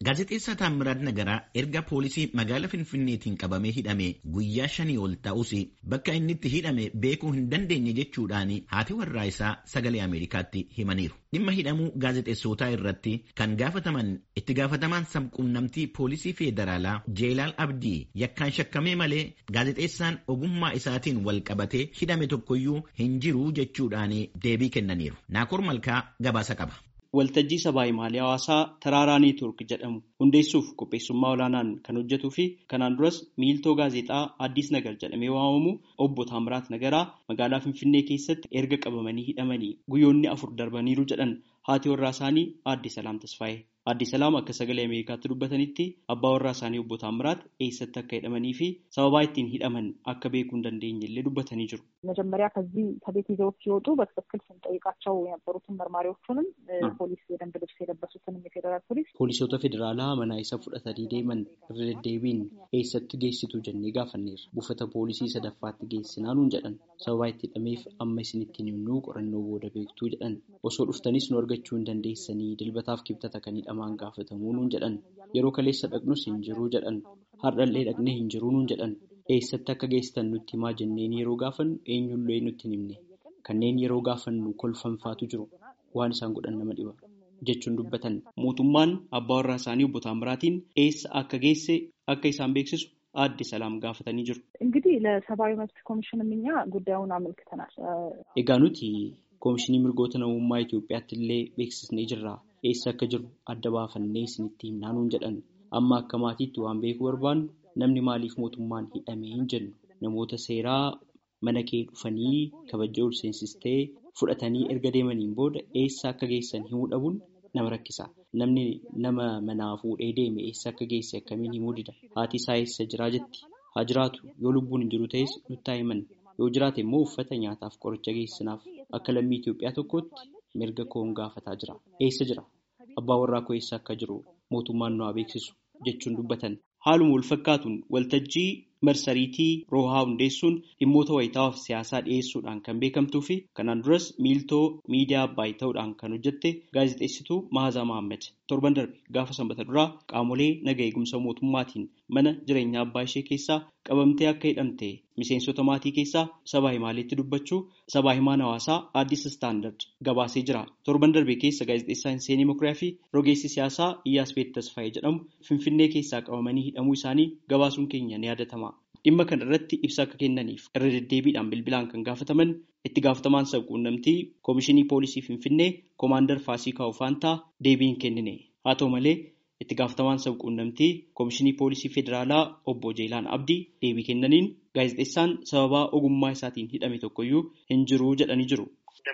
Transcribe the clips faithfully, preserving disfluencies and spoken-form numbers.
Gaazexeessaa Taammiraat Nagaraa erga poolisii magaalaa Finfinneetiin qabamee hidhame guyyaa shanii ol ta'us bakka inni itti hidhame beekuu hin dandeenye jechuudhaan haati warraa isaa sagalee Ameerikaatti himaniiru. Dhimma hidhamuu gaazexeessootaa irratti kan gaafataman itti gaafatamaan sabquunnamtii poolisii federaalaa Jeelaal Abdii yakkaan shakkamee malee gaazexeessaan ogummaa isaatiin wal qabatee hidhame tokkoyyuu hin jiru jechuudhaan deebii kennaniiru. Naakoor Malkaa gabaasa qaba. Waltajjii sabaa himaalee hawaasaa Taraaraa Neetwoork jedhamu hundeessuuf qopheessummaa olaanaan kan hojjetuu fi kanaan duras miiltoo gaazexaa Addis Nagar jedhamee waamamu obbo Taammiraat Nagaraa magaalaa Finfinnee keessatti erga qabamanii hidhamanii guyyoonni afur darbaniiru jedhan haati warraa isaanii Aadde Salaam Tasfaayee. Aadde Salaam akka sagalee Ameerikaatti dubbatanitti abbaa warraa isaanii obbo Taammiraat eessatti akka hidhamanii fi sababaa ittiin hidhaman akka beekuu hin dandeenye illee dubbatanii jiru. መጀመሪያ ከዚህ ከቤት ይዘው ሲወጡ በትክክል ስንጠይቃቸው የነበሩትን መርማሪዎቹንም ፖሊስ የደንብ ልብስ የለበሱትንም የፌዴራል ፖሊስ ፖሊሶota federaalaa mana isa fudhatanii deeman irra deddeebiin eessatti geessitu jennee gaafanneerra. Buufata poolisii sadaffaatti geessinaa nuun jedhan. Sababaa itti hidhameef amma isinittiin himnuu qorannoo booda beektuu jedhan. Osoo dhuftanis nu argachuu hin dandeessanii dilbataaf kibxata kan hidhamaan gaafatamuu nuun jedhan. Yeroo kaleessa dhaqnus hin jiruu jedhan. Hardhallee dhaqnee hin jiruu nuun jedhan. Eessatti akka geessitan nutti himaa jenneen yeroo gaafannu eenyullee nutti hin himne. Kanneen yeroo gaafannu kolfanfaatu jiru. Waan isaan godhan nama dhiba jechuun dubbatan. Mootummaan abbaa warraa isaanii obbo Taammiraatiin eessa akka geesse akka isaan beeksisu Aadde Salaam gaafatanii jiru. እንግዲህ ለሰብአዊ መብት ኮሚሽንም እኛ ጉዳዩን አመልክተናል. Egaa nuti Koomishinii Mirgoota Namummaa Itoophiyaatti illee beeksisnee jirra. Eessa akka jiru adda baafannee isinitti himnaa nuun jedhan. Amma akka maatiitti waan beekuu barbaannu namni maaliif mootummaan hidhamee hin jennu. Namoota seeraa mana kee dhufanii kabajaa ol seensistee fudhatanii erga deemaniin booda eessa akka geessan himuu dhabuun nama rakkisa. Namni nama manaa fuudhee deeme eessa akka geesse akkamiin himuu dida. Haati isaa eessa jiraa jetti. Haa jiraatu yoo lubbuun hin jiru ta'es nutti haa himan. Yoo jiraate immoo uffata nyaataaf qoricha geessinaaf. Akka lammii Itoophiyaa tokkootti mirga koon gaafataa jira. Eessa jira? Abbaa warraa koo eessa akka jiru mootummaan nu haa beeksisu jechuun dubbatan. Haaluma wal fakkaatuun waltajjii marsariitii Roohaa hundeessuun dhimmoota wayitaawaa fi siyaasaa dhiyeessuudhaan kan beekamtuu fi kanaan duras miiltoo miidiyaa Abbaay ta'uudhaan kan hojjette gaazexeessituu Maazaa Mahammad torban darbe gaafa sanbata duraa qaamolee naga eegumsa mootummaatiin mana jireenyaa abbaa ishee keessaa qabamtee akka hidhamte miseensota maatii keessaa sabaa himaaleetti dubbachuu sabaa himaan hawaasaa Addis Standard gabaasee jira. Torban darbe keessa gaazexeessaan Seenii Mokiriyaa fi rogeessi siyaasaa Iyyaasbeet Tasfaayee jedhamu Finfinnee keessaa qabamanii hidhamuu isaanii gabaasuun keenya ni yaadatama. Dhimma kana irratti ibsa akka kennaniif irra deddeebiidhaan bilbilaan kan gaafataman itti gaafatamaan sabquunnamtii Koomishinii Poolisii Finfinnee Koomaandar Faasikaa Ufaantaa deebii hin kennine. Haa ta'u malee itti gaafatamaan sabquunnamtii Koomishinii Poolisii Federaalaa obbo Jeelaan Abdii deebii kennaniin gaazexeessaan sababaa ogummaa isaatiin hidhame tokkoyyuu hin jiru jedhanii jiru.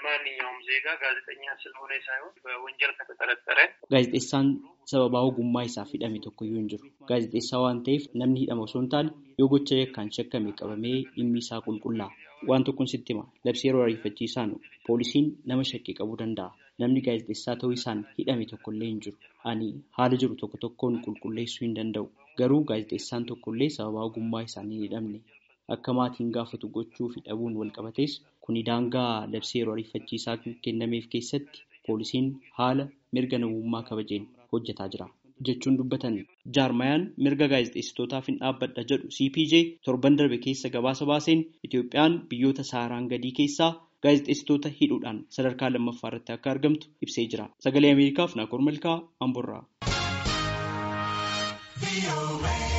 Gaazexeessaan sababaa ogummaa isaaf hidhame tokkoyyuu hin jiru. Gaazexeessaa waan ta'eef namni hidhama osoo hin taane yoo gocha yakkaan shakkame qabamee dhimmi isaa qulqullaa. Waan tokkoon sitti hima. Labsii yeroo ariifachiisaan poolisiin nama shakkii qabuu danda'a. Namni gaazexeessaa ta'uu isaan hidhame tokkollee hin jiru. Ani haala jiru tokko tokkoon qulqulleessuu hin danda'u. Garuu gaazexeessaan tokkollee sababaa ogummaa isaanii hin hidhamne. Akka maatiin gaafatu gochuu fi dhabuun wal qabates kuni daangaa labsii yeroo ariifachiisaa kennameef keessatti poolisiin haala mirga namummaa kabajeen hojjetaa jira jechuun dubbatan. Jaarmayaan mirga gaazexeessitootaaf hin dhaabbadha jedhu C P J torban darbe keessa gabaasa baaseen Itoophiyaan biyyoota Saharaan gadii keessaa gaazexeessitoota hidhuudhaan sadarkaa lammaffaa irratti akka argamtu ibsee jira. Sagalee Ameerikaaf Naakoor Malkaa Amboorraa.